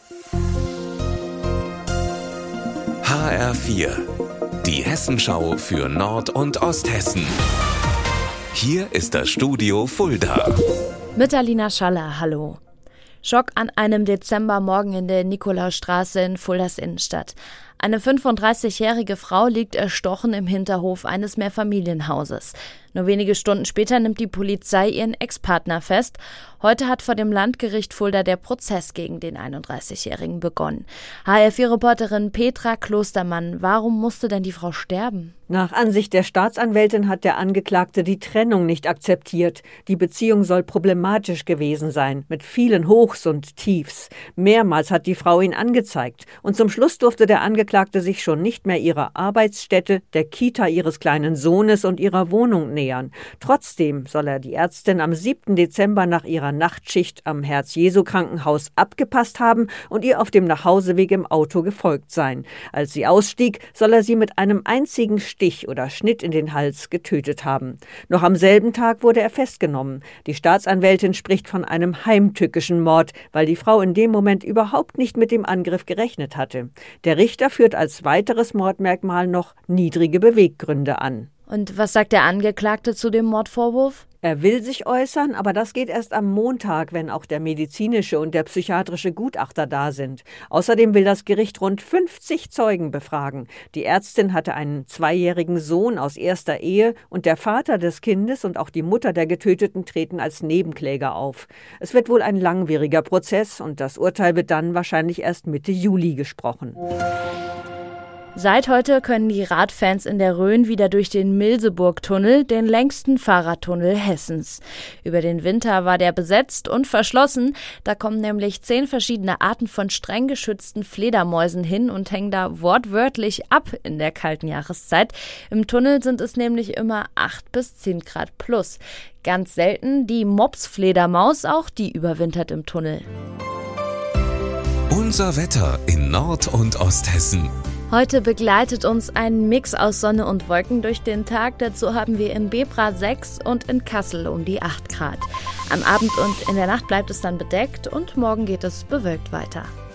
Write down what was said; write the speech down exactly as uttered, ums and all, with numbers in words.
H R vier, die Hessenschau für Nord- und Osthessen. Hier ist das Studio Fulda. Mit Alina Schaller, hallo. Schock an einem Dezembermorgen in der Nikolausstraße in Fuldas Innenstadt. Eine fünfunddreißigjährige Frau liegt erstochen im Hinterhof eines Mehrfamilienhauses. Nur wenige Stunden später nimmt die Polizei ihren Ex-Partner fest. Heute hat vor dem Landgericht Fulda der Prozess gegen den einunddreißigjährigen begonnen. H R vier Reporterin Petra Klostermann, warum musste denn die Frau sterben? Nach Ansicht der Staatsanwältin hat der Angeklagte die Trennung nicht akzeptiert. Die Beziehung soll problematisch gewesen sein, mit vielen Hochs und Tiefs. Mehrmals hat die Frau ihn angezeigt. Und zum Schluss durfte der Angeklagte sich schon nicht mehr ihrer Arbeitsstätte, der Kita ihres kleinen Sohnes und ihrer Wohnung nähern. Trotzdem soll er die Ärztin am siebten Dezember nach ihrer Nachtschicht am Herz-Jesu-Krankenhaus abgepasst haben und ihr auf dem Nachhauseweg im Auto gefolgt sein. Als sie ausstieg, soll er sie mit einem einzigen Stich oder Schnitt in den Hals getötet haben. Noch am selben Tag wurde er festgenommen. Die Staatsanwältin spricht von einem heimtückischen Mord, weil die Frau in dem Moment überhaupt nicht mit dem Angriff gerechnet hatte. Der Richter führt als weiteres Mordmerkmal noch niedrige Beweggründe an. Und was sagt der Angeklagte zu dem Mordvorwurf? Er will sich äußern, aber das geht erst am Montag, wenn auch der medizinische und der psychiatrische Gutachter da sind. Außerdem will das Gericht rund fünfzig Zeugen befragen. Die Ärztin hatte einen zweijährigen Sohn aus erster Ehe und der Vater des Kindes und auch die Mutter der Getöteten treten als Nebenkläger auf. Es wird wohl ein langwieriger Prozess und das Urteil wird dann wahrscheinlich erst Mitte Juli gesprochen. Seit heute können die Radfans in der Rhön wieder durch den Milseburg-Tunnel, den längsten Fahrradtunnel Hessens. Über den Winter war der besetzt und verschlossen. Da kommen nämlich zehn verschiedene Arten von streng geschützten Fledermäusen hin und hängen da wortwörtlich ab in der kalten Jahreszeit. Im Tunnel sind es nämlich immer acht bis zehn Grad plus. Ganz selten die Mops-Fledermaus, auch die überwintert im Tunnel. Unser Wetter in Nord- und Osthessen. Heute begleitet uns ein Mix aus Sonne und Wolken durch den Tag. Dazu haben wir in Bebra sechs und in Kassel um die acht Grad. Am Abend und in der Nacht bleibt es dann bedeckt und morgen geht es bewölkt weiter.